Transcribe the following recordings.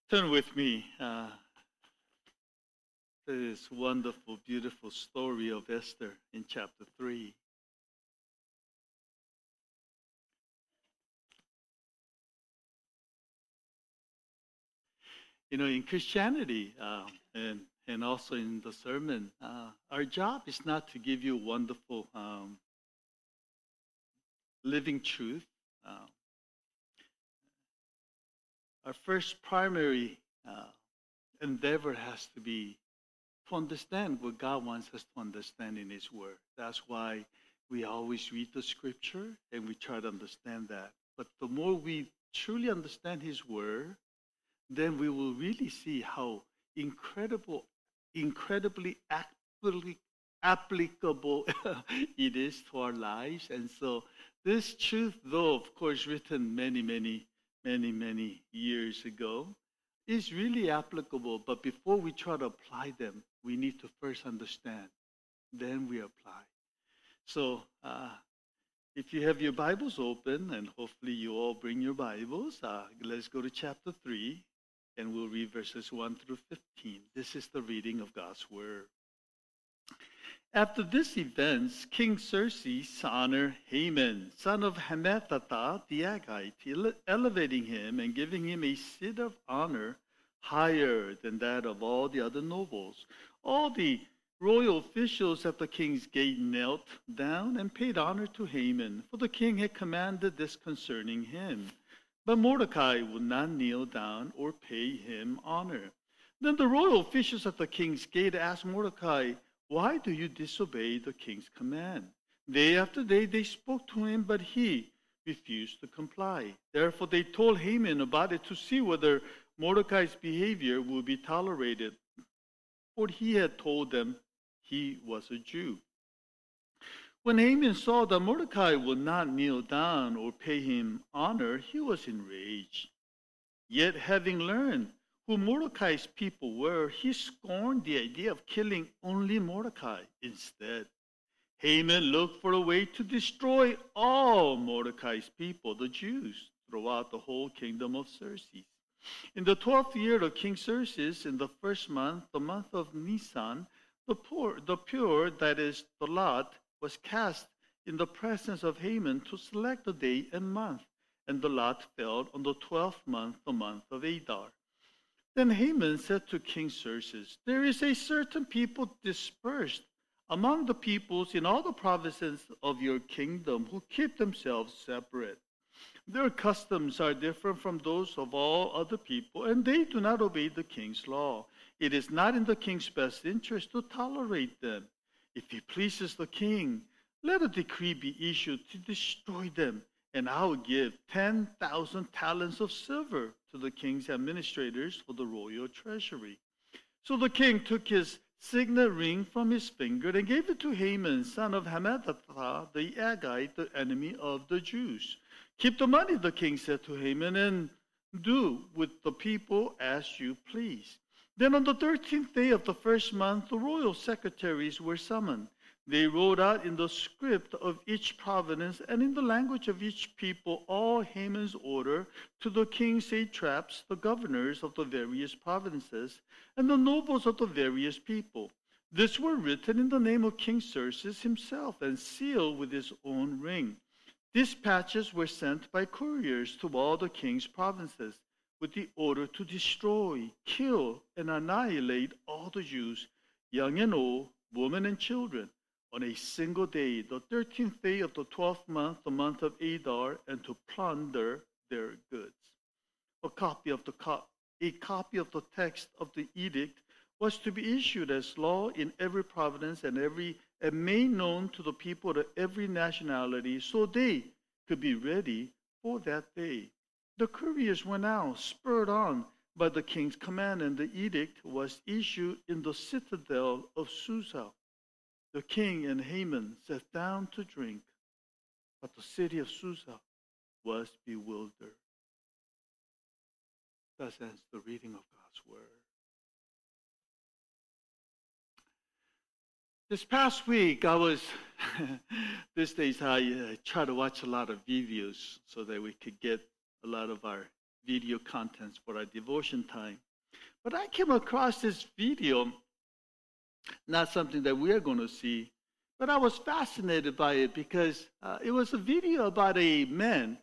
Turn with me to this wonderful, beautiful story of Esther in chapter 3. You know, in Christianity and also in the sermon, our job is not to give you wonderful living truth. Uh, our first primary endeavor has to be to understand what God wants us to understand in His Word. That's why we always read the Scripture and we try to understand that. But the more we truly understand His Word, then we will really see how incredibly applicable it is to our lives. And so this truth, though of course written many years ago, is really applicable. But before we try to apply them, we need to first understand. Then we apply. So if you have your Bibles open, and hopefully you all bring your Bibles, let's go to chapter 3. And we'll read verses 1 through 15. This is the reading of God's Word. After these events, King Xerxes honored Haman, son of Hammedatha the Agagite, elevating him and giving him a seat of honor higher than that of all the other nobles. All the royal officials at the king's gate knelt down and paid honor to Haman, for the king had commanded this concerning him. But Mordecai would not kneel down or pay him honor. Then the royal officials at the king's gate asked Mordecai, "Why do you disobey the king's command?" Day after day they spoke to him, but he refused to comply. Therefore they told Haman about it to see whether Mordecai's behavior would be tolerated. For he had told them he was a Jew. When Haman saw that Mordecai would not kneel down or pay him honor, he was enraged. Yet having learned who Mordecai's people were, he scorned the idea of killing only Mordecai. Instead, Haman looked for a way to destroy all Mordecai's people, the Jews, throughout the whole kingdom of Xerxes. In the 12th year of King Xerxes, in the first month, the month of Nisan, the pure, that is, the lot, was cast in the presence of Haman to select the day and month, and the lot fell on the 12th month, the month of Adar. Then Haman said to King Xerxes, "There is a certain people dispersed among the peoples in all the provinces of your kingdom who keep themselves separate. Their customs are different from those of all other people, and they do not obey the king's law. It is not in the king's best interest to tolerate them. If it pleases the king, let a decree be issued to destroy them, and I will give 10,000 talents of silver to the king's administrators for the royal treasury." So the king took his signet ring from his finger and gave it to Haman, son of Hammedatha the Agagite, the enemy of the Jews. "Keep the money," the king said to Haman, "and do with the people as you please." Then on the 13th day of the first month, the royal secretaries were summoned. They wrote out in the script of each province and in the language of each people all Haman's order to the king's satraps, the governors of the various provinces, and the nobles of the various people. These were written in the name of King Xerxes himself and sealed with his own ring. Dispatches were sent by couriers to all the king's provinces with the order to destroy, kill, and annihilate all the Jews, young and old, women and children, on a single day, the 13th day of the 12th month, the month of Adar, and to plunder their goods. A copy of the text of the edict was to be issued as law in every province and made known to the people of every nationality, so they could be ready for that day. The couriers went out, spurred on by the king's command, and the edict was issued in the citadel of Susa. The king and Haman sat down to drink, but the city of Susa was bewildered. Thus ends the reading of God's Word. This past week, these days I try to watch a lot of videos so that we could get a lot of our video contents for our devotion time. But I came across this video, not something that we are going to see, but I was fascinated by it because it was a video about a man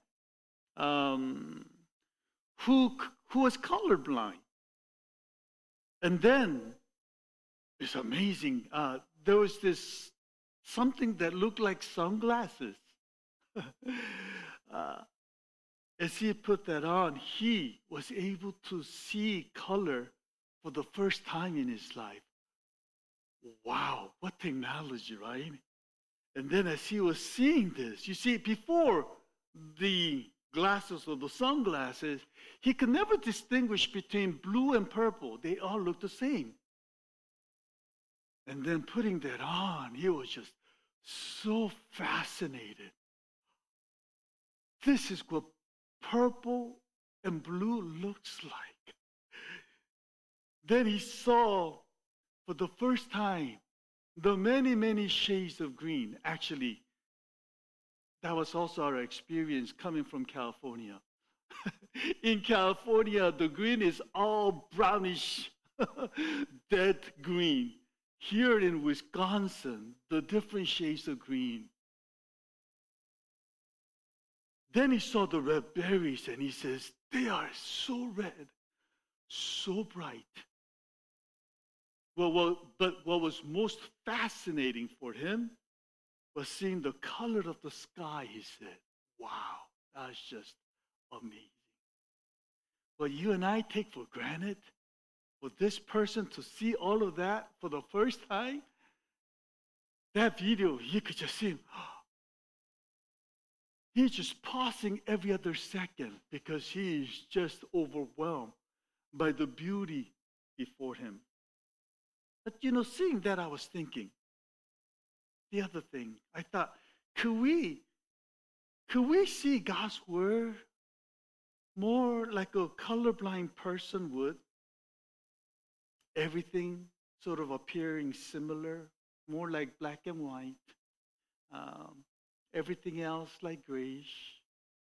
who was colorblind. And then, it's amazing, there was this something that looked like sunglasses. As he put that on, he was able to see color for the first time in his life. Wow, what technology, right? And then as he was seeing this, you see, before the glasses or the sunglasses, he could never distinguish between blue and purple. They all looked the same. And then putting that on, he was just so fascinated. This is what purple and blue looks like. Then he saw for the first time the many, many shades of green. Actually, that was also our experience coming from California. In California, the green is all brownish, dead green. Here in Wisconsin, the different shades of green. Then he saw the red berries and he says, they are so red, so bright. But what was most fascinating for him was seeing the color of the sky. He said, wow, that's just amazing. But you and I take for granted for this person to see all of that for the first time. That video, you could just see him. He's just pausing every other second because he is just overwhelmed by the beauty before him. But seeing that, I was thinking, the other thing, I thought, could we see God's word more like a colorblind person would? Everything sort of appearing similar, more like black and white. Everything else like grayish.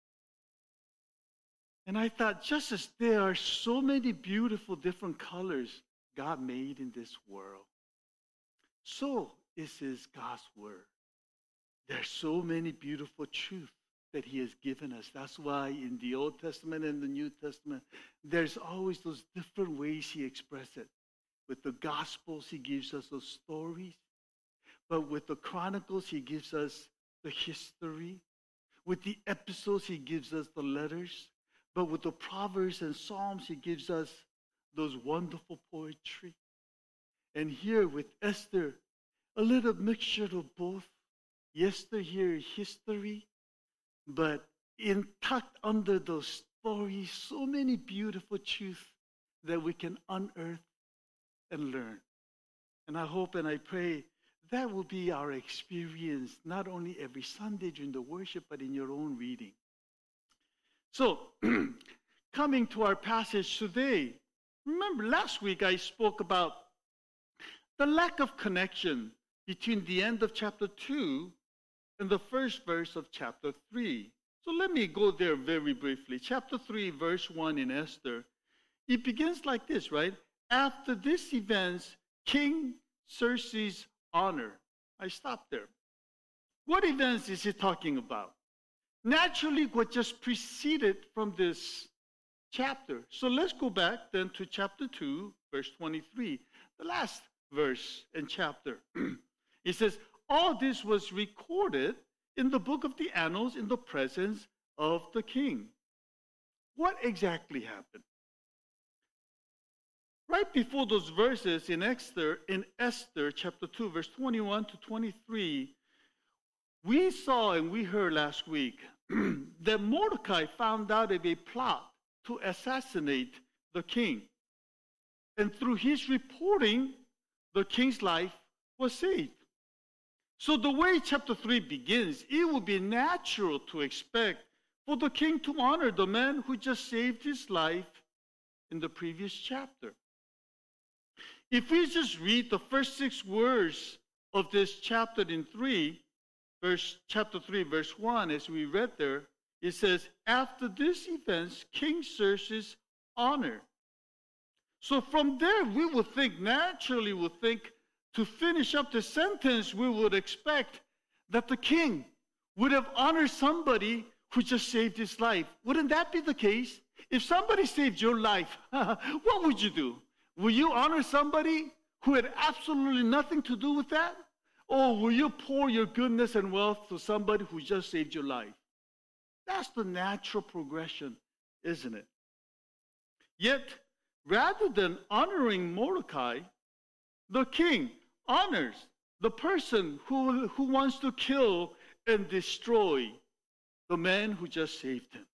And I thought, just as there are so many beautiful different colors God made in this world, so is God's word. There are so many beautiful truths that he has given us. That's why in the Old Testament and the New Testament, there's always those different ways he expresses it. With the Gospels, he gives us those stories. But with the Chronicles, he gives us the history. With the epistles, he gives us the letters. But with the Proverbs and Psalms, he gives us those wonderful poetry. And here with Esther, a little mixture of both. Esther here, history, but tucked under those stories, so many beautiful truths that we can unearth and learn. And I hope and I pray that will be our experience, not only every Sunday during the worship, but in your own reading. So, coming to our passage today, remember last week I spoke about the lack of connection between the end of chapter 2 and the first verse of chapter 3. So let me go there very briefly. Chapter 3, verse 1 in Esther, it begins like this, right? After these events, King Xerxes' honor. I stopped there. What events is he talking about? Naturally, what just preceded from this chapter. So let's go back then to chapter 2, verse 23, the last verse and chapter. It says, all this was recorded in the book of the annals in the presence of the king. What exactly happened? Right before those verses in Esther chapter 2, verse 21 to 23, we saw and we heard last week that Mordecai found out of a plot to assassinate the king. And through his reporting, the king's life was saved. So the way chapter 3 begins, it would be natural to expect for the king to honor the man who just saved his life in the previous chapter. If we just read the first 6 words of this chapter in chapter 3, verse 1, as we read there, It says, after these events, King Xerxes honored. So from there, we would think, naturally would think, to finish up the sentence, we would expect that the king would have honored somebody who just saved his life. Wouldn't that be the case? If somebody saved your life, what would you do? Will you honor somebody who had absolutely nothing to do with that? Or will you pour your goodness and wealth to somebody who just saved your life? That's the natural progression, isn't it? Yet, rather than honoring Mordecai, the king honors the person who wants to kill and destroy the man who just saved him.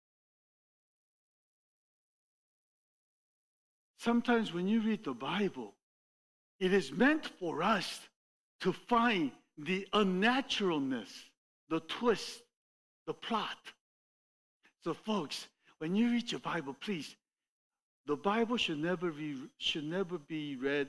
Sometimes when you read the Bible, it is meant for us to find the unnaturalness, the twist, the plot. So folks, when you read your Bible, please, the Bible should never be read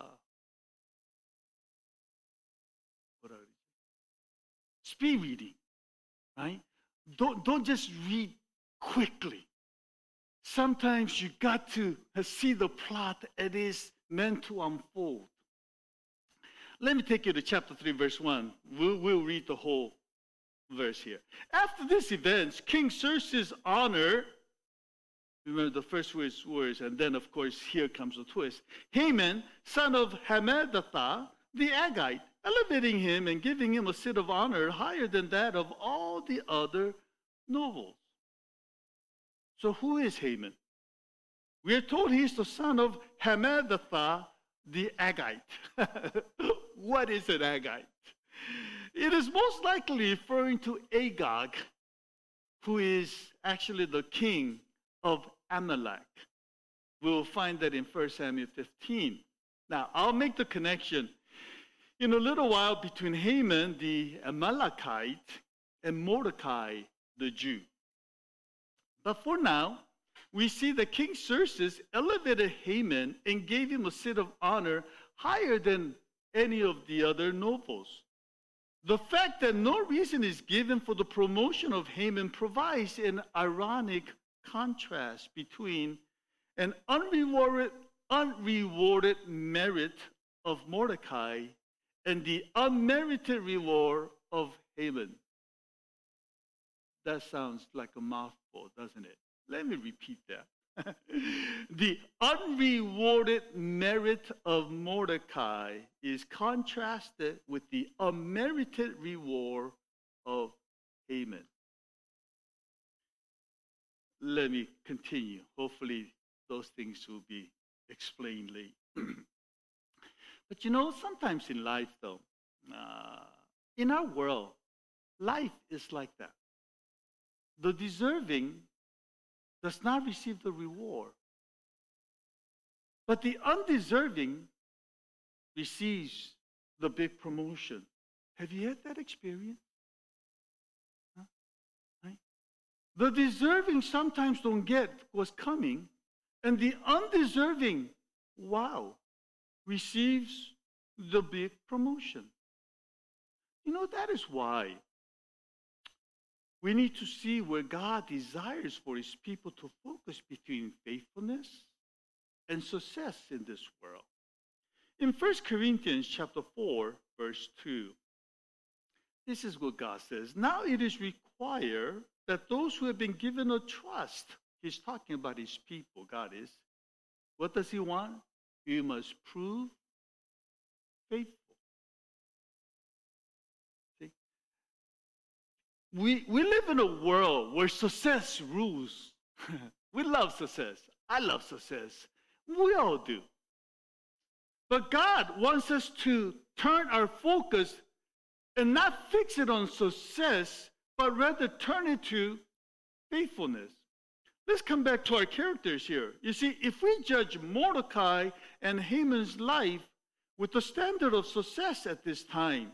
speed reading, right? Don't just read quickly. Sometimes you got to see the plot it is meant to unfold. Let me take you to chapter 3, verse 1. We'll read the whole verse here. After these events, King Xerxes honored, remember the first words, and then of course here comes the twist, Haman, son of Hammedatha, the Agagite, elevating him and giving him a seat of honor higher than that of all the other nobles. So who is Haman? We are told he is the son of Hammedatha, the Agagite. What is an Agagite? It is most likely referring to Agag, who is actually the king of Amalek. We will find that in 1 Samuel 15. Now, I'll make the connection in a little while between Haman, the Amalekite, and Mordecai, the Jew. But for now, we see that King Xerxes elevated Haman and gave him a seat of honor higher than any of the other nobles. The fact that no reason is given for the promotion of Haman provides an ironic contrast between an unrewarded merit of Mordecai and the unmerited reward of Haman. That sounds like a mouthful, doesn't it? Let me repeat that. The unrewarded merit of Mordecai is contrasted with the unmerited reward of Haman. Let me continue. Hopefully, those things will be explained later. But you know, sometimes in life, though, in our world, life is like that. The deserving does not receive the reward, but the undeserving receives the big promotion. Have you had that experience? Huh? Right? The deserving sometimes don't get what's coming, and the undeserving, receives the big promotion. You know, that is why we need to see where God desires for his people to focus between faithfulness and success in this world. In 1 Corinthians chapter 4, verse 2, this is what God says. Now it is required that those who have been given a trust, he's talking about his people, God is. What does he want? You must prove faithful. We live in a world where success rules. We love success. I love success. We all do. But God wants us to turn our focus and not fix it on success, but rather turn it to faithfulness. Let's come back to our characters here. You see, if we judge Mordecai and Haman's life with the standard of success at this time,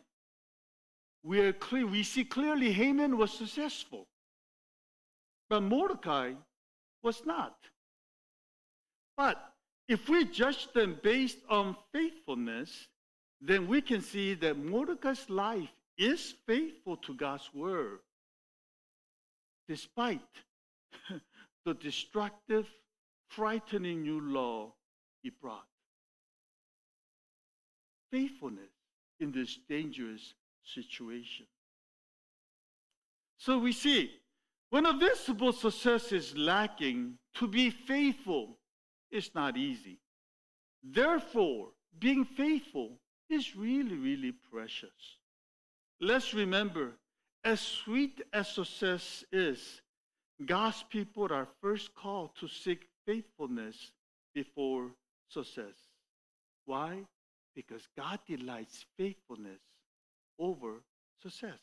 we see clearly Haman was successful, but Mordecai was not. But if we judge them based on faithfulness, then we can see that Mordecai's life is faithful to God's word. despite the destructive, frightening new law he brought. Faithfulness in this dangerous situation. So we see, when a visible success is lacking, to be faithful is not easy. Therefore, being faithful is really, really precious. Let's remember, as sweet as success is, God's people are first called to seek faithfulness before success. Why? Because God delights faithfulness over success.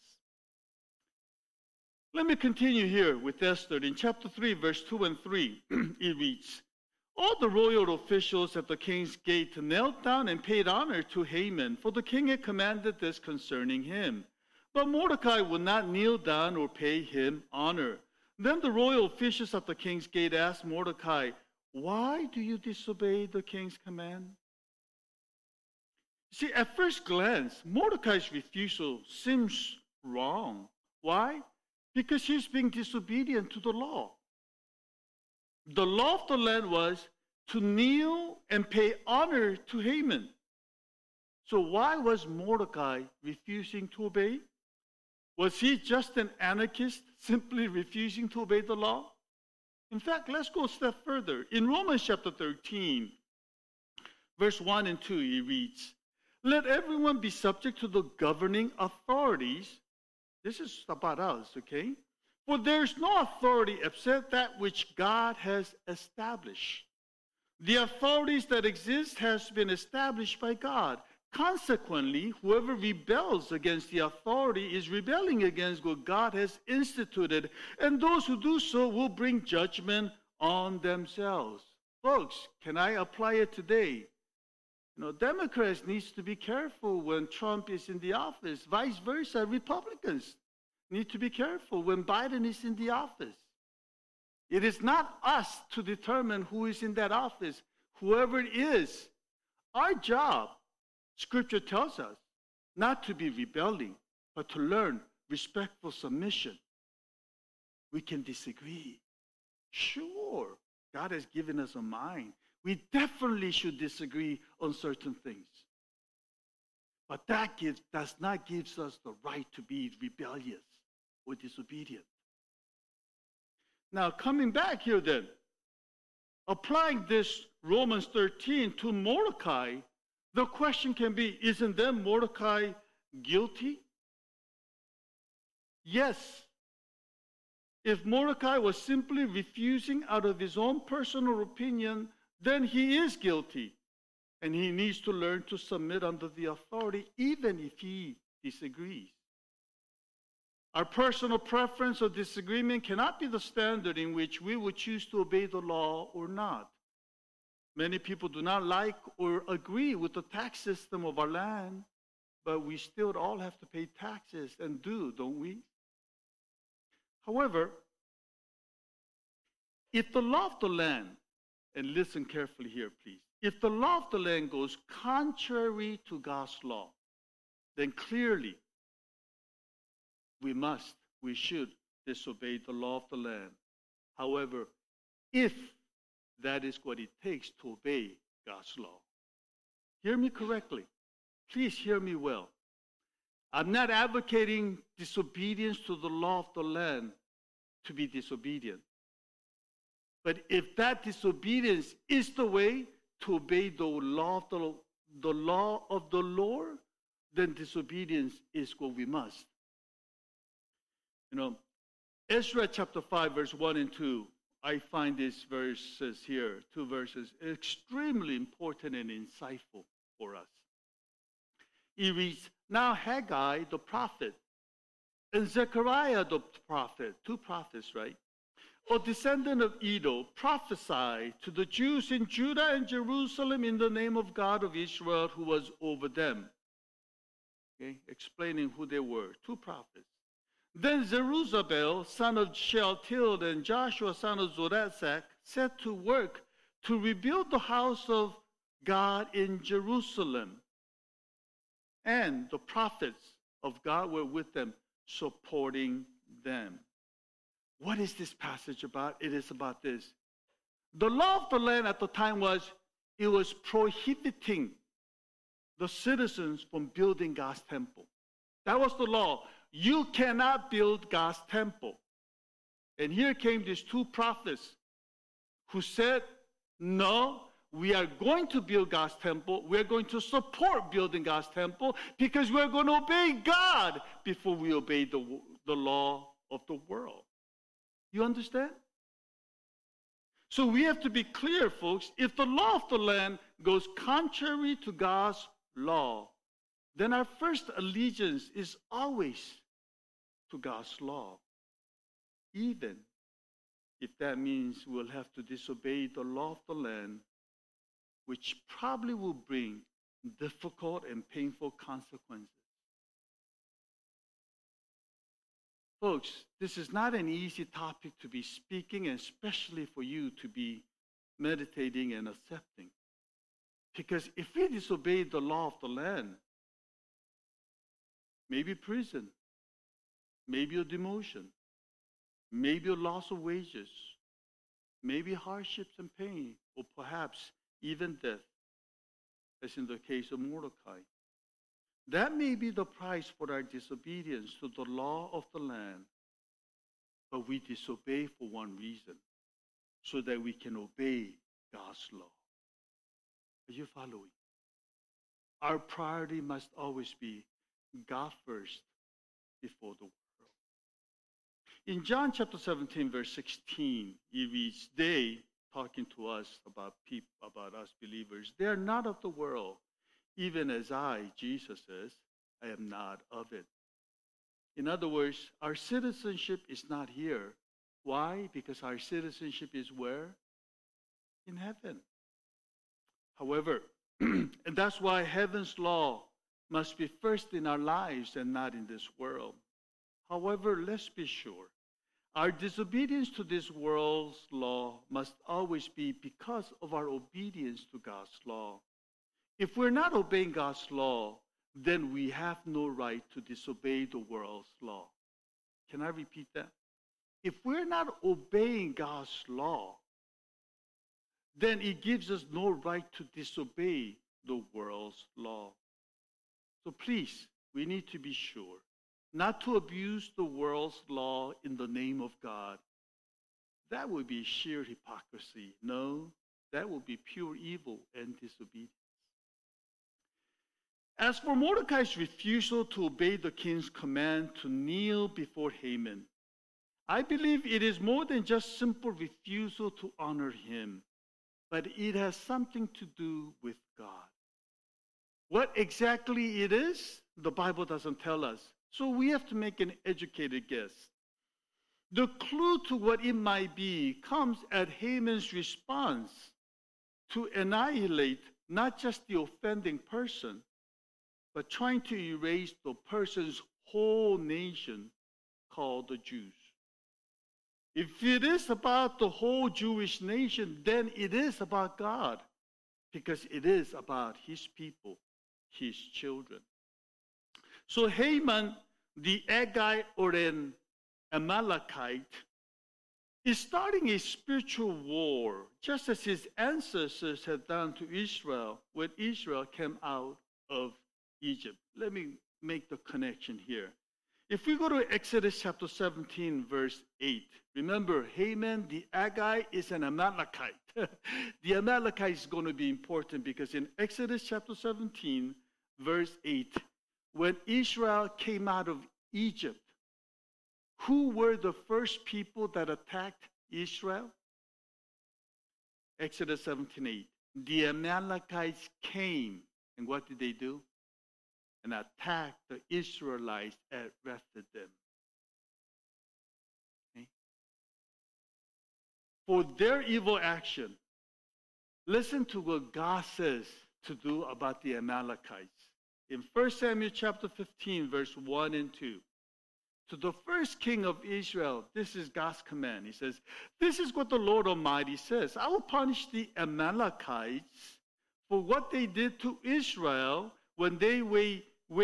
Let me continue here with Esther. In chapter 3, verse 2 and 3, it reads, all the royal officials at the king's gate knelt down and paid honor to Haman, for the king had commanded this concerning him. But Mordecai would not kneel down or pay him honor. Then the royal officials at the king's gate asked Mordecai, why do you disobey the king's command? See, at first glance, Mordecai's refusal seems wrong. Why? Because he's being disobedient to the law. The law of the land was to kneel and pay honor to Haman. So why was Mordecai refusing to obey? Was he just an anarchist, simply refusing to obey the law? In fact, let's go a step further. In Romans chapter 13, verse 1 and 2, it reads, let everyone be subject to the governing authorities. This is about us, okay? For there is no authority except that which God has established. The authorities that exist has been established by God. Consequently, whoever rebels against the authority is rebelling against what God has instituted, and those who do so will bring judgment on themselves. Folks, can I apply it today? Democrats need to be careful when Trump is in the office. Vice versa, Republicans need to be careful when Biden is in the office. It is not us to determine who is in that office, whoever it is. Our job, Scripture tells us, not to be rebelling, but to learn respectful submission. We can disagree. Sure, God has given us a mind. We definitely should disagree on certain things. But that does not give us the right to be rebellious or disobedient. Now, coming back here then, applying this Romans 13 to Mordecai, the question can be, isn't then Mordecai guilty? Yes. If Mordecai was simply refusing out of his own personal opinion, then he is guilty. And he needs to learn to submit under the authority, even if he disagrees. Our personal preference or disagreement cannot be the standard in which we would choose to obey the law or not. Many people do not like or agree with the tax system of our land, but we still all have to pay taxes and do, don't we? However, if the law of the land, and listen carefully here, please, if the law of the land goes contrary to God's law, then clearly we should disobey the law of the land. However, if that is what it takes to obey God's law. Hear me correctly. Please hear me well. I'm not advocating disobedience to the law of the land to be disobedient. But if that disobedience is the way to obey the law of the Lord, then disobedience is what we must. Ezra chapter 5, verse 1 and 2, I find these verses here, 2 verses, extremely important and insightful for us. It reads, now Haggai the prophet and Zechariah the prophet, 2 prophets, right? A descendant of Edo, prophesied to the Jews in Judah and Jerusalem in the name of God of Israel who was over them. Okay, explaining who they were, 2 prophets. Then Zerubbabel, son of Shealtiel, and Joshua, son of Zorazak, set to work to rebuild the house of God in Jerusalem. And the prophets of God were with them, supporting them. What is this passage about? It is about this. The law of the land at the time was prohibiting the citizens from building God's temple. That was the law. You cannot build God's temple. And here came these two prophets who said, no, we are going to build God's temple. We're going to support building God's temple because we're going to obey God before we obey the law of the world. You understand? So we have to be clear, folks. If the law of the land goes contrary to God's law, then our first allegiance is always to God's law, even if that means we'll have to disobey the law of the land, which probably will bring difficult and painful consequences. Folks, this is not an easy topic to be speaking, and especially for you to be meditating and accepting. Because if we disobey the law of the land, maybe prison, maybe a demotion, maybe a loss of wages, maybe hardships and pain, or perhaps even death, as in the case of Mordecai. That may be the price for our disobedience to the law of the land, but we disobey for one reason, so that we can obey God's law. Are you following? Our priority must always be God first before the world. In John chapter 17, verse 16, it reads, they, talking to us about people, about us believers, they are not of the world, even as I, Jesus says, I am not of it. In other words, our citizenship is not here. Why? Because our citizenship is where? In heaven. However, and that's why heaven's law must be first in our lives and not in this world. However, let's be sure, our disobedience to this world's law must always be because of our obedience to God's law. If we're not obeying God's law, then we have no right to disobey the world's law. Can I repeat that? If we're not obeying God's law, then it gives us no right to disobey the world's law. So please, we need to be sure not to abuse the world's law in the name of God. That would be sheer hypocrisy. No, that would be pure evil and disobedience. As for Mordecai's refusal to obey the king's command to kneel before Haman, I believe it is more than just simple refusal to honor him, but it has something to do with God. What exactly it is, the Bible doesn't tell us. So we have to make an educated guess. The clue to what it might be comes at Haman's response to annihilate not just the offending person, but trying to erase the person's whole nation called the Jews. If it is about the whole Jewish nation, then it is about God, because it is about his people, his children. So Haman, the Agag or an Amalekite, is starting a spiritual war, just as his ancestors had done to Israel when Israel came out of Egypt. Let me make the connection here. If we go to Exodus chapter 17, verse 8, remember, Haman, the Agag, is an Amalekite. The Amalekite is going to be important because in Exodus chapter 17, verse 8, when Israel came out of Egypt, who were the first people that attacked Israel? Exodus 17:8. The Amalekites came, and what did they do? And attacked the Israelites and arrested them. Okay? For their evil action, listen to what God says to do about the Amalekites. In 1 Samuel chapter 15, verse 1 and 2. To the first king of Israel, this is God's command. He says, this is what the Lord Almighty says. I will punish the Amalekites for what they did to Israel when they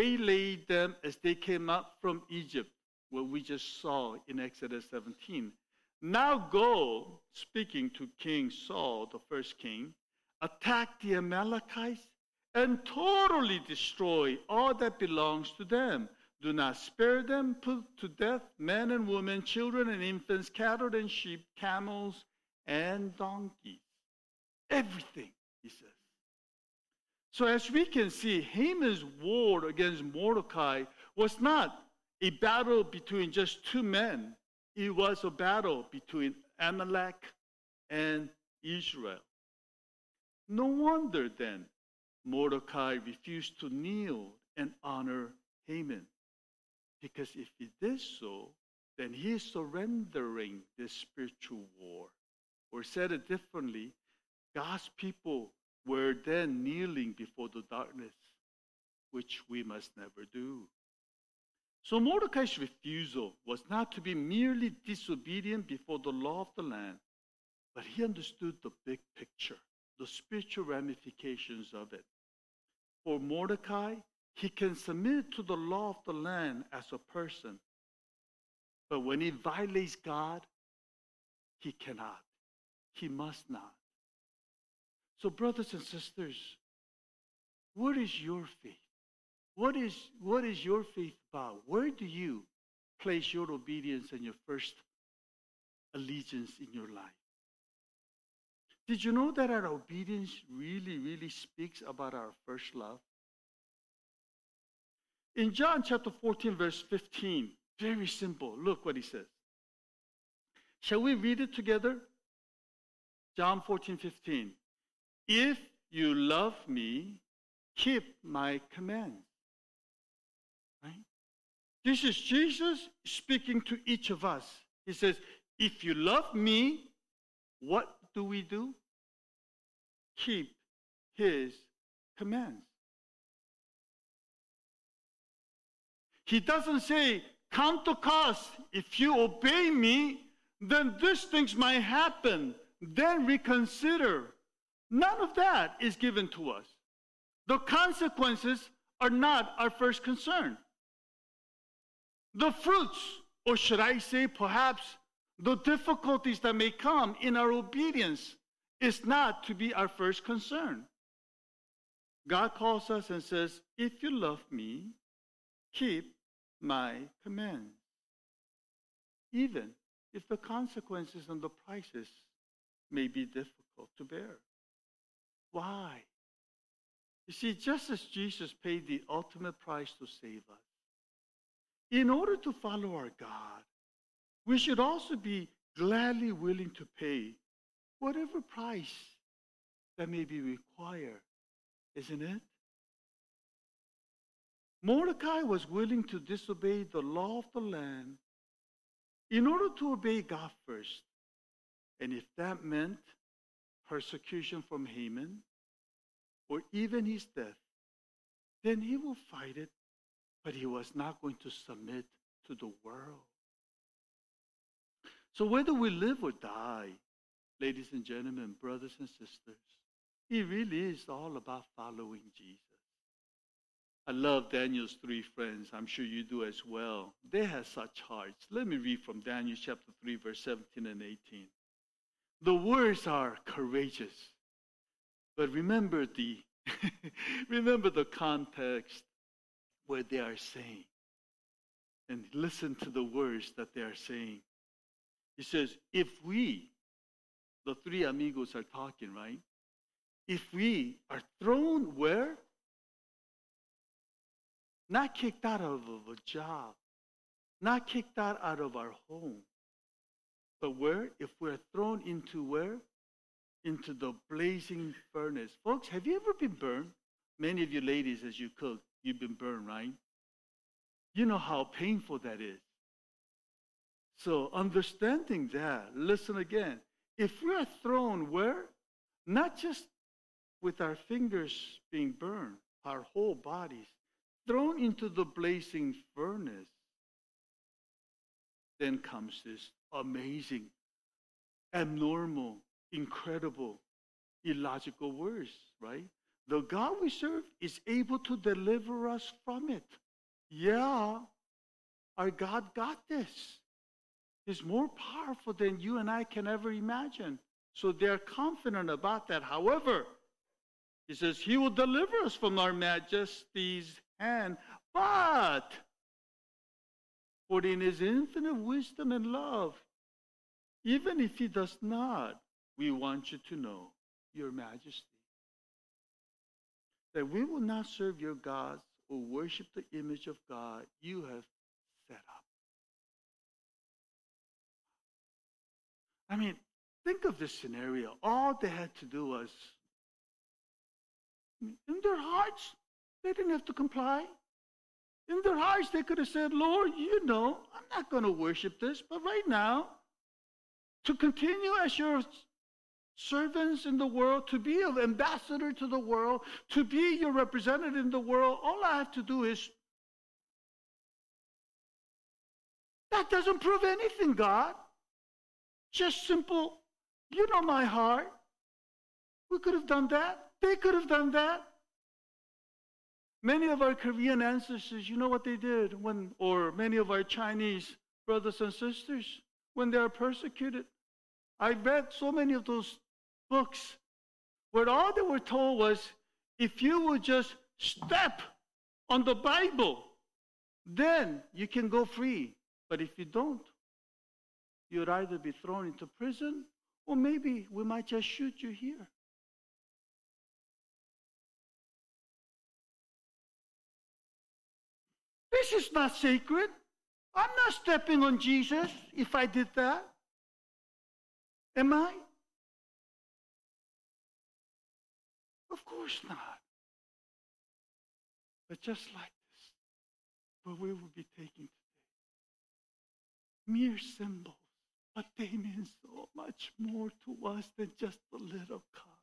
waylaid them as they came up from Egypt, what we just saw in Exodus 17. Now go, speaking to King Saul, the first king, attack the Amalekites and totally destroy all that belongs to them. Do not spare them. Put to death men and women, children and infants, cattle and sheep, camels and donkeys. Everything, he says. So as we can see, Haman's war against Mordecai was not a battle between just two men. It was a battle between Amalek and Israel. No wonder then Mordecai refused to kneel and honor Haman. Because if he did so, then he is surrendering this spiritual war. Or said it differently, God's people were then kneeling before the darkness, which we must never do. So Mordecai's refusal was not to be merely disobedient before the law of the land, but he understood the big picture, the spiritual ramifications of it. For Mordecai, he can submit to the law of the land as a person, but when he violates God, he cannot. He must not. So brothers and sisters, what is your faith? What is your faith about? Where do you place your obedience and your first allegiance in your life? Did you know that our obedience really, really speaks about our first love? In John chapter 14, verse 15, very simple. Look what he says. Shall we read it together? John 14, 15. If you love me, keep my commands. Right? This is Jesus speaking to each of us. He says, if you love me, what do we do? Keep his commands. He doesn't say, count the cost. If you obey me, then these things might happen. Then reconsider. None of that is given to us. The consequences are not our first concern. The fruits, or should I say perhaps the difficulties that may come in our obedience, is not to be our first concern. God calls us and says, if you love me, keep my commands. Even if the consequences and the prices may be difficult to bear. Why? You see, just as Jesus paid the ultimate price to save us, in order to follow our God, we should also be gladly willing to pay whatever price that may be required, isn't it? Mordecai was willing to disobey the law of the land in order to obey God first. And if that meant persecution from Haman, or even his death, then he will fight it, but he was not going to submit to the world. So whether we live or die, ladies and gentlemen, brothers and sisters, it really is all about following Jesus. I love Daniel's three friends. I'm sure you do as well. They had such hearts. Let me read from Daniel chapter 3, verse 17 and 18. The words are courageous. But remember the remember the context where they are saying. And listen to the words that they are saying. He says, if we, the three amigos are talking, right? If we are thrown where? Not kicked out of a job. Not kicked out of our home. But where? If we're thrown into where? Into the blazing furnace. Folks, have you ever been burned? Many of you ladies, as you cook, you've been burned, right? You know how painful that is. So understanding that, listen again. If we're thrown where? Not just with our fingers being burned, our whole bodies, thrown into the blazing furnace, then comes this amazing, abnormal, incredible, illogical words, right? The God we serve is able to deliver us from it. Yeah, our God got this. is more powerful than you and I can ever imagine. So they're confident about that. However, he says, he will deliver us from our majesty's hand. But, for in his infinite wisdom and love, even if he does not, we want you to know, your majesty, that we will not serve your gods or worship the image of God you have set up. I mean, think of this scenario. All they had to do was, in their hearts, they didn't have to comply. In their hearts, they could have said, Lord, you know, I'm not going to worship this, but right now, to continue as your servants in the world, to be an ambassador to the world, to be your representative in the world, all I have to do is, that doesn't prove anything, God. Just simple, you know my heart. We could have done that. They could have done that. Many of our Korean ancestors, you know what they did or many of our Chinese brothers and sisters, when they are persecuted. I read so many of those books where all they were told was, if you will just step on the Bible, then you can go free. But if you don't, you'd either be thrown into prison or maybe we might just shoot you here. This is not sacred. I'm not stepping on Jesus if I did that. Am I? Of course not. But just like this, where we will be taking today, mere symbols, but they mean so much more to us than just a little cup.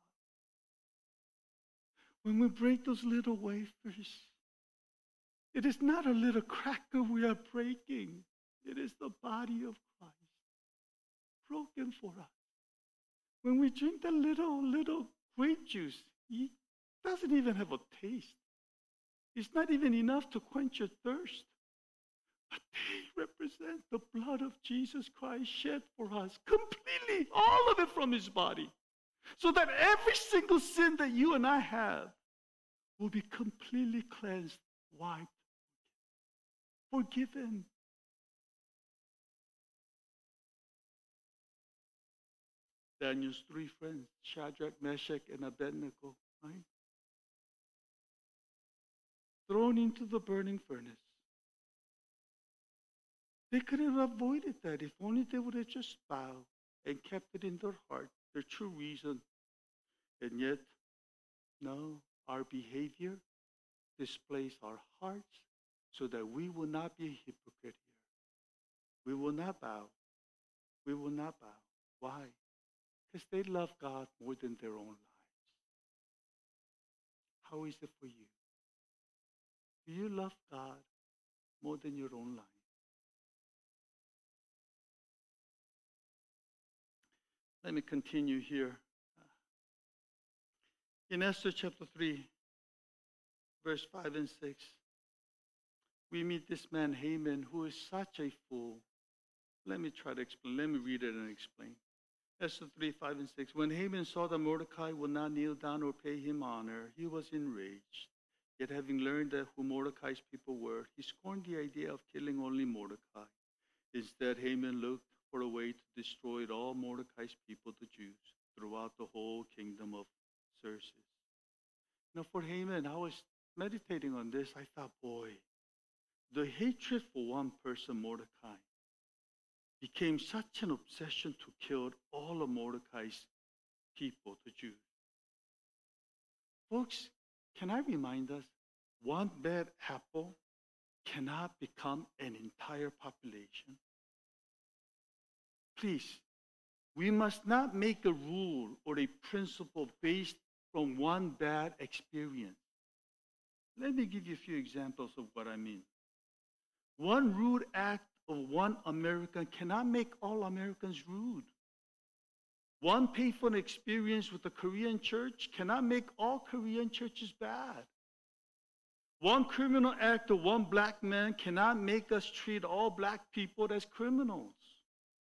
When we break those little wafers, it is not a little cracker we are breaking. It is the body of Christ, broken for us. When we drink the little grape juice, it doesn't even have a taste. It's not even enough to quench your thirst. But they represent the blood of Jesus Christ shed for us completely, all of it from his body. So that every single sin that you and I have will be completely cleansed, wiped, forgiven. Daniel's three friends, Shadrach, Meshach, and Abednego, right? Thrown into the burning furnace. They could have avoided that if only they would have just bowed and kept it in their heart, their true reason. And yet, no, our behavior displays our hearts so that we will not be a hypocrite here. We will not bow. We will not bow. Why? Because they love God more than their own lives. How is it for you? Do you love God more than your own life? Let me continue here. In Esther chapter 3, verse 5 and 6, we meet this man Haman, who is such a fool. Let me try to explain. Let me read it and explain. Esther 3, 5 and 6. When Haman saw that Mordecai would not kneel down or pay him honor, he was enraged. Yet having learned that who Mordecai's people were, he scorned the idea of killing only Mordecai. Instead, Haman looked for a way to destroy all Mordecai's people, the Jews, throughout the whole kingdom of Xerxes. Now for Haman, I was meditating on this. I thought, boy, the hatred for one person, Mordecai, became such an obsession to kill all of Mordecai's people, the Jews. Folks, can I remind us, one bad apple cannot become an entire population. Please, we must not make a rule or a principle based from one bad experience. Let me give you a few examples of what I mean. One rude act of one American cannot make all Americans rude. One painful experience with the Korean church cannot make all Korean churches bad. One criminal act of one black man cannot make us treat all black people as criminals.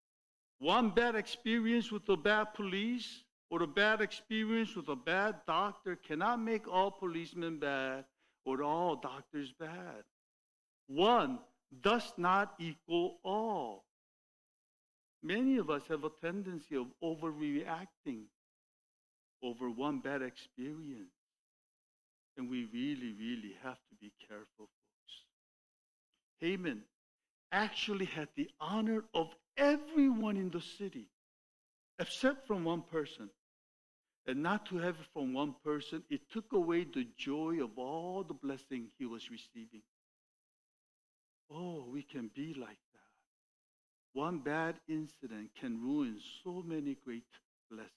One bad experience with a bad police or a bad experience with a bad doctor cannot make all policemen bad or all doctors bad. One does not equal all. Many of us have a tendency of overreacting over one bad experience. And we really, really have to be careful, folks. Haman actually had the honor of everyone in the city, except from one person. And not to have it from one person, it took away the joy of all the blessing he was receiving. Oh, we can be like that. One bad incident can ruin so many great blessings.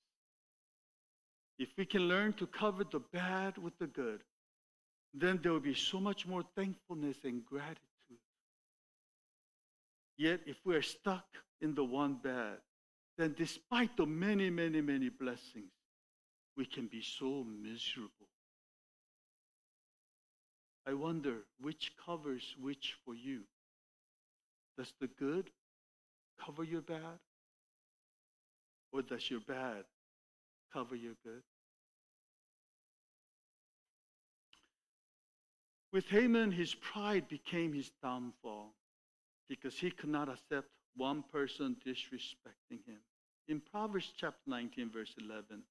If we can learn to cover the bad with the good, then there will be so much more thankfulness and gratitude. Yet, if we are stuck in the one bad, then despite the many, many, many blessings, we can be so miserable. I wonder which covers which for you. Does the good cover your bad? Or does your bad cover your good? With Haman, his pride became his downfall because he could not accept one person disrespecting him. In Proverbs chapter 19, verse 11,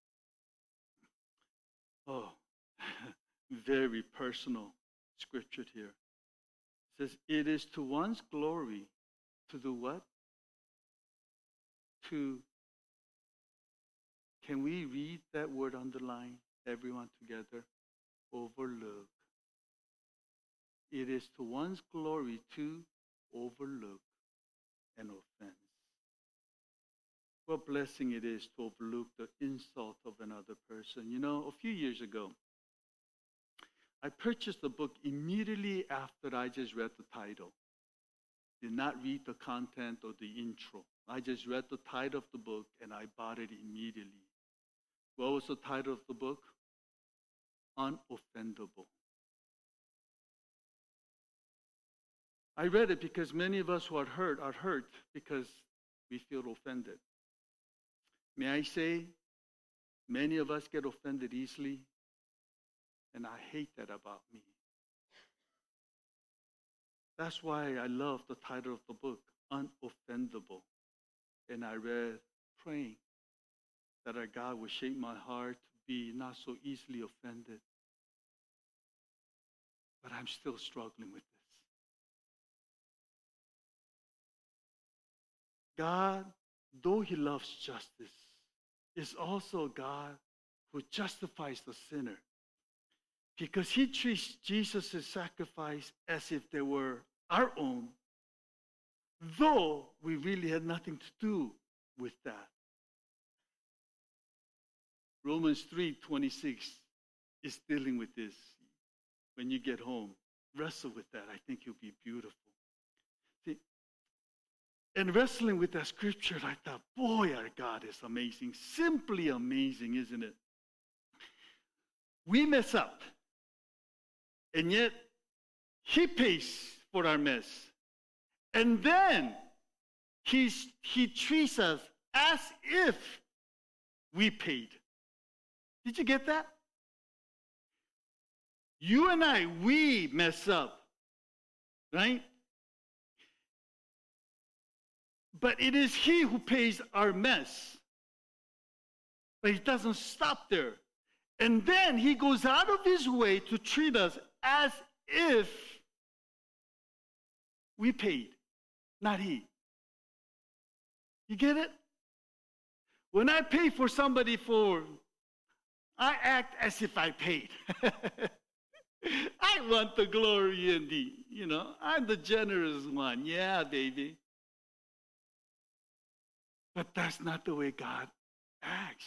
very personal scripture here. It says, it is to one's glory to do what? Can we read that word underline, everyone together? Overlook. It is to one's glory to overlook an offense. What blessing it is to overlook the insult of another person. You know, a few years ago, I purchased a book immediately after I just read the title. Did not read the content or the intro. I just read the title of the book and I bought it immediately. What was the title of the book? Unoffendable. I read it because many of us who are hurt because we feel offended. May I say, many of us get offended easily, and I hate that about me. That's why I love the title of the book, Unoffendable. And I read, praying that our God will shape my heart to be not so easily offended. But I'm still struggling with this. God, though he loves justice, is also a God who justifies the sinner. Because he treats Jesus' sacrifice as if they were our own, though we really had nothing to do with that. Romans 3:26 is dealing with this. When you get home, wrestle with that. I think you'll be beautiful. See, and wrestling with that scripture, I thought, boy, our God is amazing. Simply amazing, isn't it? We mess up. And yet, he pays for our mess. And then, he treats us as if we paid. Did you get that? You and I, we mess up, right? But it is he who pays our mess. But he doesn't stop there. And then he goes out of his way to treat us as if we paid, not he. You get it? When I pay for somebody I act as if I paid. I want the glory and I'm the generous one. Yeah, baby. But that's not the way God acts.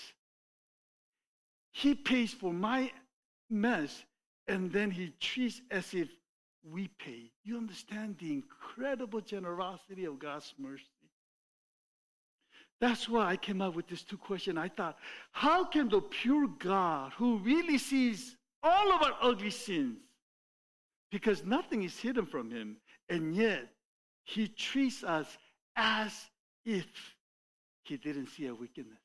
He pays for my mess, and then he treats as if we pay. You understand the incredible generosity of God's mercy? That's why I came up with these two questions. I thought, how can the pure God, who really sees all of our ugly sins, because nothing is hidden from him, and yet he treats us as if he didn't see a wickedness.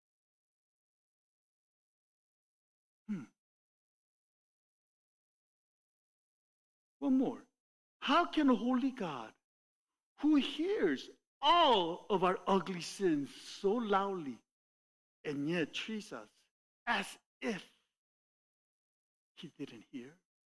One more. How can a holy God, who hears all of our ugly sins so loudly and yet treats us as if he didn't hear?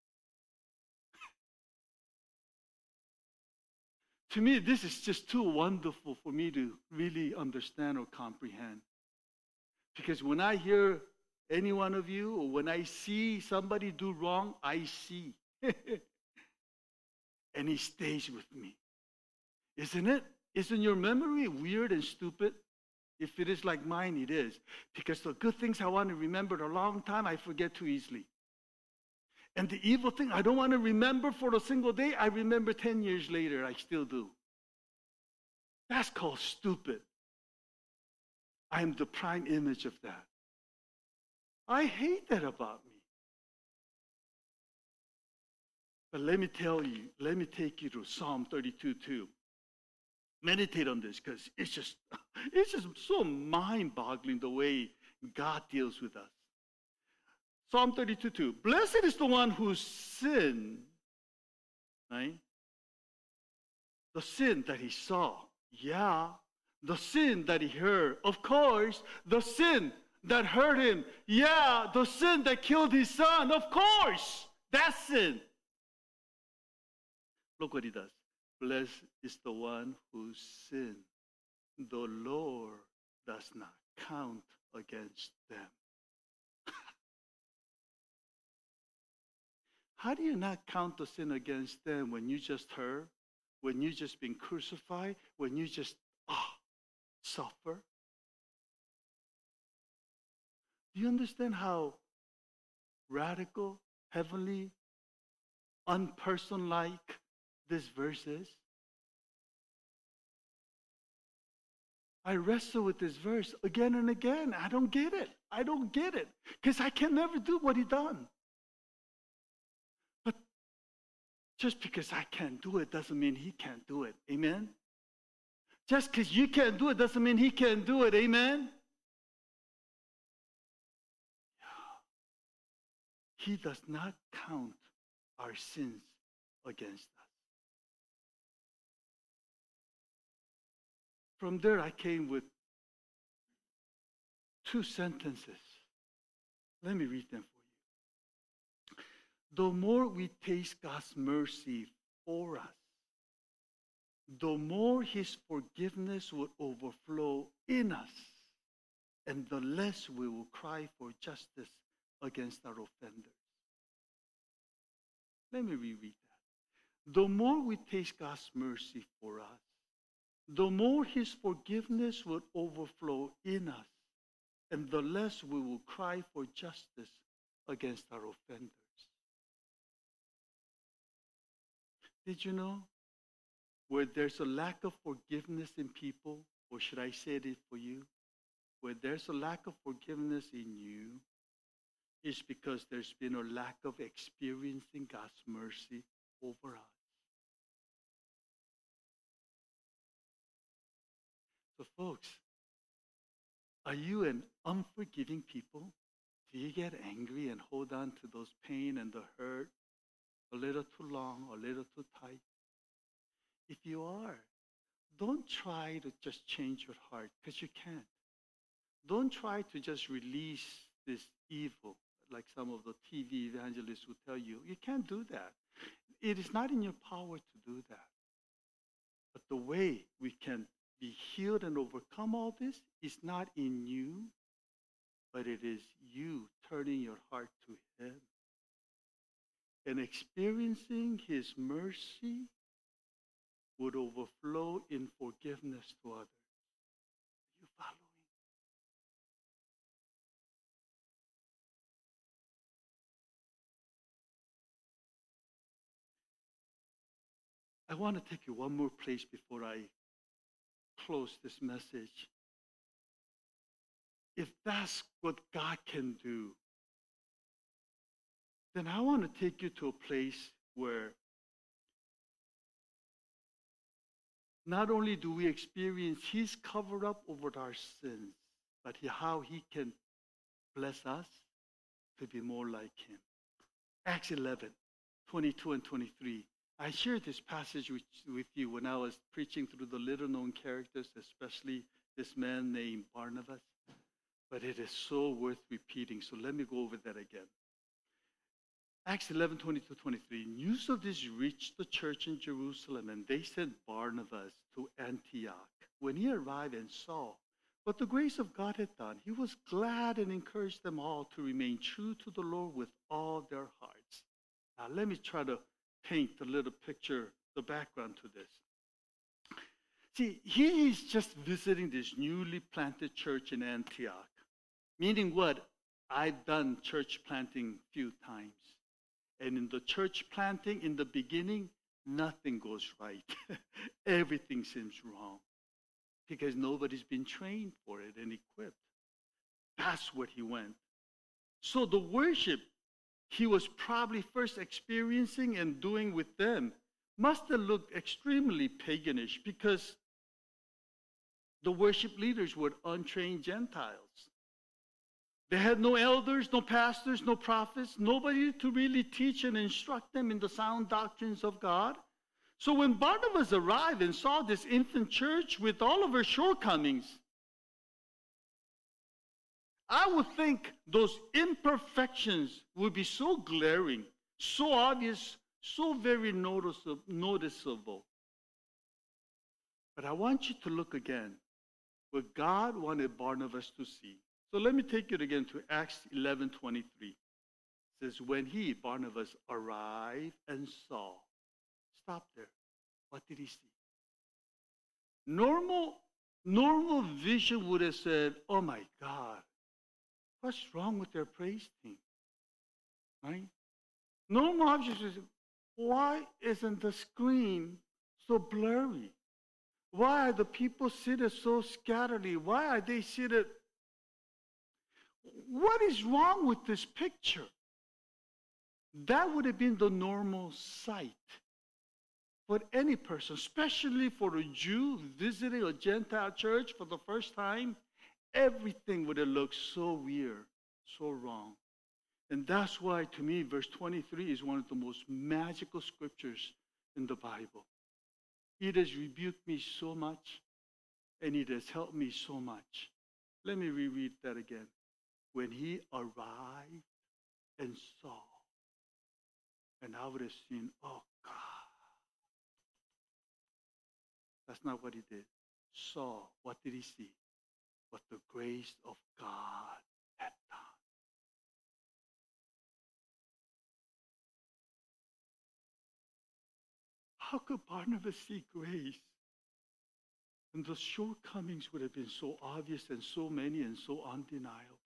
To me, this is just too wonderful for me to really understand or comprehend. Because when I hear any one of you, or when I see somebody do wrong, I see. And he stays with me. Isn't it? Isn't your memory weird and stupid? If it is like mine, it is. Because the good things I want to remember a long time, I forget too easily. And the evil thing I don't want to remember for a single day, I remember 10 years later, I still do. That's called stupid. I am the prime image of that. I hate that about me. But let me tell you, let me take you to Psalm 32:2. Meditate on this because it's just so mind-boggling the way God deals with us. Psalm 32:2. Blessed is the one whose sin, right? The sin that he saw. Yeah. The sin that he heard. Of course, the sin that hurt him. Yeah. The sin that killed his son. Of course. That sin. Look what he does. Blessed is the one whose sin the Lord does not count against them. How do you not count the sin against them when you just heard, when you just been crucified, when you just suffer? Do you understand how radical, heavenly, unpersonlike this verse is? I wrestle with this verse again and again. I don't get it. I don't get it. Because I can never do what he done. But just because I can't do it doesn't mean he can't do it. Amen? Just because you can't do it doesn't mean he can't do it. Amen? He does not count our sins against us. From there, I came with two sentences. Let me read them for you. The more we taste God's mercy for us, the more his forgiveness will overflow in us, and the less we will cry for justice against our offenders. Let me reread that. The more we taste God's mercy for us, the more his forgiveness will overflow in us, and the less we will cry for justice against our offenders. Did you know? Where there's a lack of forgiveness in people, or should I say it for you? Where there's a lack of forgiveness in you, is because there's been a lack of experiencing God's mercy over us. So folks, are you an unforgiving people? Do you get angry and hold on to those pain and the hurt a little too long, a little too tight? If you are, don't try to just change your heart, because you can't. Don't try to just release this evil, like some of the TV evangelists will tell you. You can't do that. It is not in your power to do that. But the way we can be healed and overcome all this is not in you, but it is you turning your heart to him and experiencing his mercy would overflow in forgiveness to others. Are you following? I want to take you one more place before I close this message. If that's what God can do, then I want to take you to a place where not only do we experience His cover up over our sins, but how He can bless us to be more like Him. Acts 11:22 and 23. I shared this passage with you when I was preaching through the little known characters, especially this man named Barnabas. But it is so worth repeating, so let me go over that again. Acts 11:22-23. News of this reached the church in Jerusalem, and they sent Barnabas to Antioch. When he arrived and saw what the grace of God had done, he was glad and encouraged them all to remain true to the Lord with all their hearts. Now let me try to paint a little picture, the background to this. See, he is just visiting this newly planted church in Antioch. Meaning what? I've done church planting a few times. And in the church planting, in the beginning, nothing goes right. Everything seems wrong. Because nobody's been trained for it and equipped. That's what he went. So the worship he was probably first experiencing and doing with them must have looked extremely paganish, because the worship leaders were untrained Gentiles. They had no elders, no pastors, no prophets, nobody to really teach and instruct them in the sound doctrines of God. So when Barnabas arrived and saw this infant church with all of her shortcomings, I would think those imperfections would be so glaring, so obvious, so very noticeable. But I want you to look again what God wanted Barnabas to see. So let me take it again to Acts 11:23. It says, when he, Barnabas, arrived and saw. Stop there. What did he see? Normal vision would have said, oh my God, what's wrong with their praise team? Right? Normal observation is, why isn't the screen so blurry? Why are the people seated so scatterly? Why are they seated? What is wrong with this picture? That would have been the normal sight for any person, especially for a Jew visiting a Gentile church for the first time. Everything would have looked so weird, so wrong. And that's why, to me, verse 23 is one of the most magical scriptures in the Bible. It has rebuked me so much, and it has helped me so much. Let me reread that again. When he arrived and saw, and I would have seen, oh God. That's not what he did. Saw, what did he see? What the grace of God had done. How could Barnabas see grace? And the shortcomings would have been so obvious and so many and so undeniable.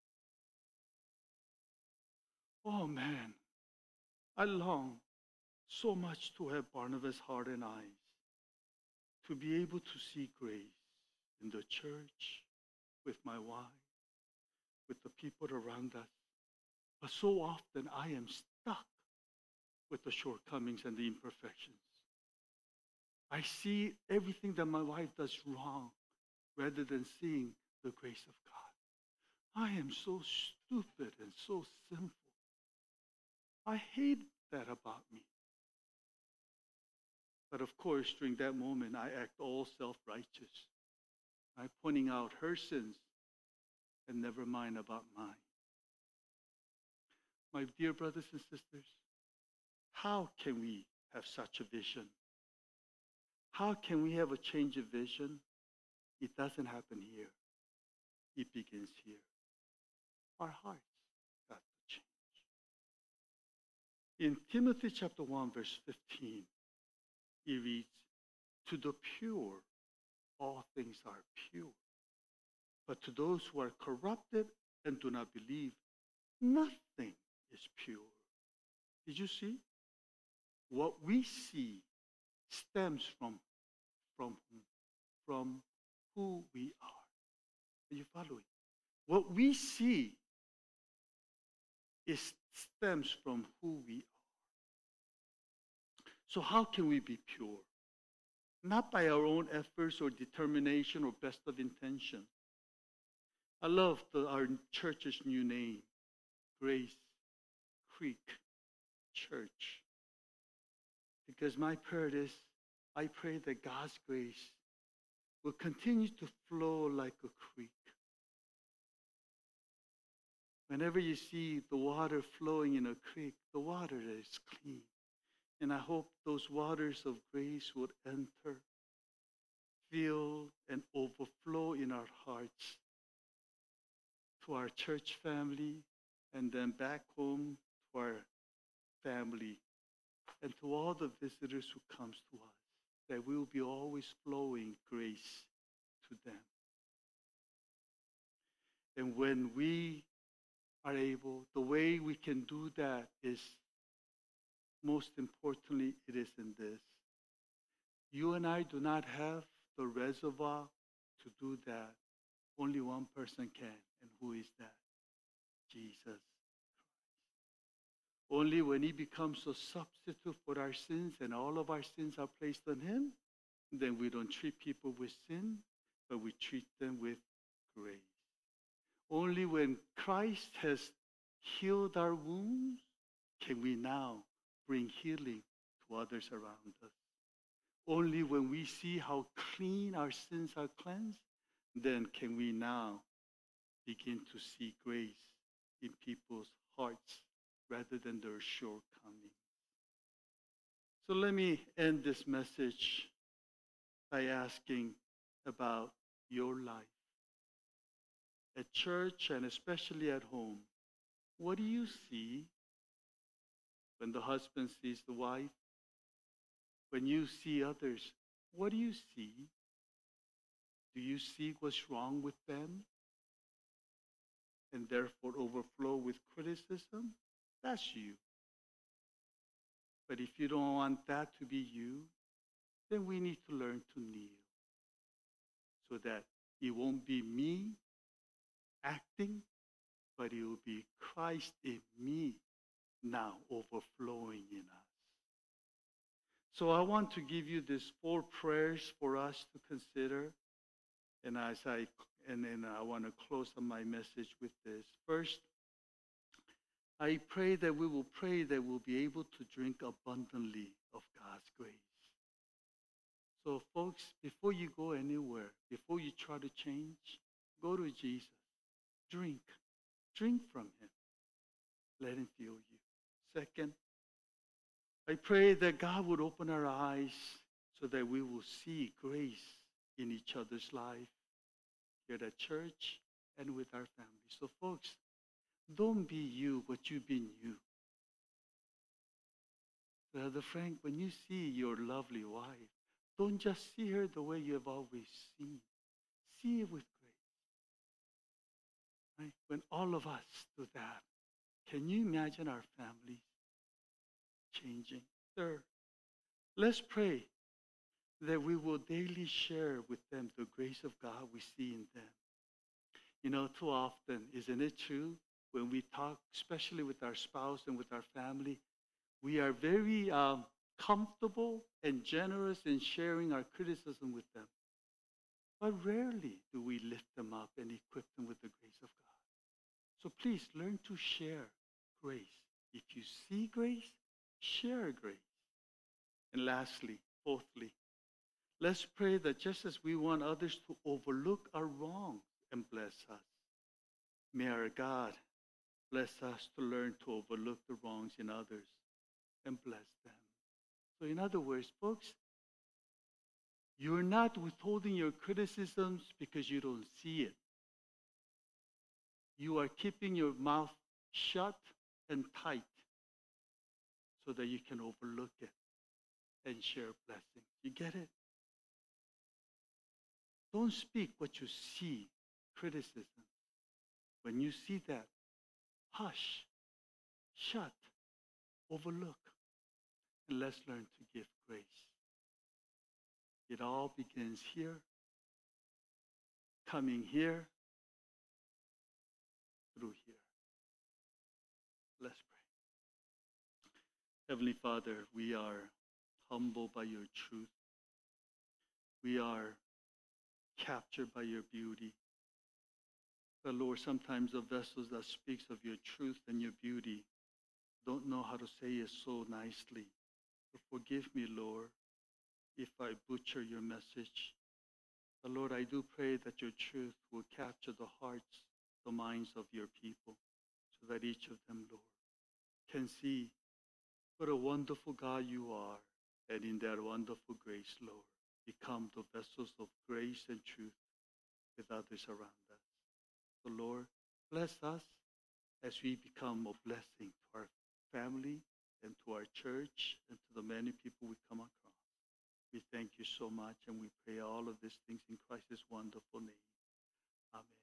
Oh man, I long so much to have Barnabas' heart and eyes, to be able to see grace in the church, with my wife, with the people around us. But so often I am stuck with the shortcomings and the imperfections. I see everything that my wife does wrong rather than seeing the grace of God. I am so stupid and so sinful. I hate that about me. But of course, during that moment, I act all self-righteous. I'm pointing out her sins and never mind about mine. My dear brothers and sisters, how can we have such a vision? How can we have a change of vision? It doesn't happen here. It begins here. Our hearts got to change. In Timothy chapter 1, verse 15, it reads, to the pure, all things are pure. But to those who are corrupted and do not believe, nothing is pure. Did you see? What we see stems from who we are. Are you following? What we see stems from who we are. So how can we be pure? not by our own efforts or determination or best of intention. I love our church's new name, Grace Creek Church. Because my prayer is, I pray that God's grace will continue to flow like a creek. Whenever you see the water flowing in a creek, the water is clean. And I hope those waters of grace would enter, fill, and overflow in our hearts to our church family, and then back home to our family, and to all the visitors who comes to us, that we will be always flowing grace to them. And when we are able, the way we can do that is, most importantly, it is in this. You and I do not have the reservoir to do that. Only one person can. And who is that? Jesus Christ. Only when he becomes a substitute for our sins and all of our sins are placed on him, then we don't treat people with sin, but we treat them with grace. Only when Christ has healed our wounds can we now bring healing to others around us. Only when we see how clean our sins are cleansed, then can we now begin to see grace in people's hearts rather than their shortcomings. So let me end this message by asking about your life. At church and especially at home, what do you see when the husband sees the wife? When you see others, what do you see? Do you see what's wrong with them and therefore overflow with criticism? That's you. But if you don't want that to be you, then we need to learn to kneel so that it won't be me acting, but it will be Christ in me now overflowing in us. So I want to give you these 4 prayers for us to consider. And then I want to close on my message with this. First, I pray that we will pray that we'll be able to drink abundantly of God's grace. So folks, before you go anywhere, before you try to change, go to Jesus. Drink. Drink from him. Let him fill you. Second, I pray that God would open our eyes so that we will see grace in each other's life, here at church and with our family. So folks, don't be you, but you be you. Brother Frank, when you see your lovely wife, don't just see her the way you have always seen. See it with grace. Right? When all of us do that, can you imagine our families changing? Third, let's pray that we will daily share with them the grace of God we see in them. You know, too often, isn't it true, when we talk, especially with our spouse and with our family, we are very comfortable and generous in sharing our criticism with them. But rarely do we lift them up and equip them with the grace of God. So please learn to share grace. If you see grace, share grace. And lastly, fourthly, let's pray that just as we want others to overlook our wrongs and bless us, may our God bless us to learn to overlook the wrongs in others and bless them. So in other words, folks, you're not withholding your criticisms because you don't see it. You are keeping your mouth shut and tight so that you can overlook it and share blessings. You get it? Don't speak what you see, criticism. When you see that, hush, shut, overlook, and let's learn to give grace. It all begins here, coming here, through here. Let's pray. Heavenly Father, we are humbled by your truth. we are captured by your beauty. But Lord, sometimes the vessels that speaks of your truth and your beauty don't know how to say it so nicely. So forgive me, Lord, if I butcher your message. But Lord, I do pray that your truth will capture the hearts, the minds of your people, so that each of them, Lord, can see what a wonderful God you are, and in that wonderful grace, Lord, become the vessels of grace and truth with others around us. So, Lord, bless us as we become a blessing to our family and to our church and to the many people we come across. We thank you so much, and we pray all of these things in Christ's wonderful name. Amen.